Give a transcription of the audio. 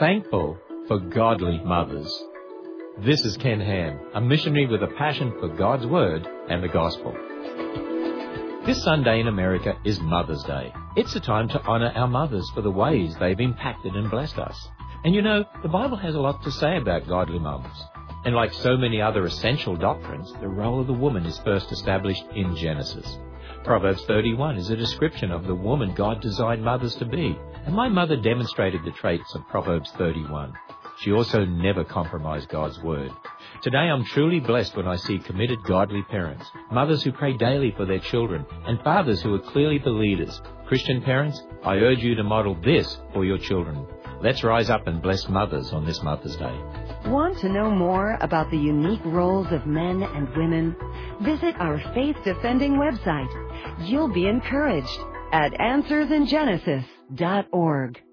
thankful for godly mothers. This is Ken Ham, a missionary with a passion for God's Word and the Gospel. This Sunday in America is Mother's Day. It's a time to honour our mothers for the ways they've impacted and blessed us. And you know, the Bible has a lot to say about godly mothers. And like so many other essential doctrines, the role of the woman is first established in Genesis. Proverbs 31 is a description of the woman God designed mothers to be. And my mother demonstrated the traits of Proverbs 31. She also never compromised God's Word. Today I'm truly blessed when I see committed godly parents, mothers who pray daily for their children, and fathers who are clearly the leaders. Christian parents, I urge you to model this for your children. Let's rise up and bless mothers on this Mother's Day. Want to know more about the unique roles of men and women? Visit our faith-defending website. You'll be encouraged at AnswersInGenesis.org.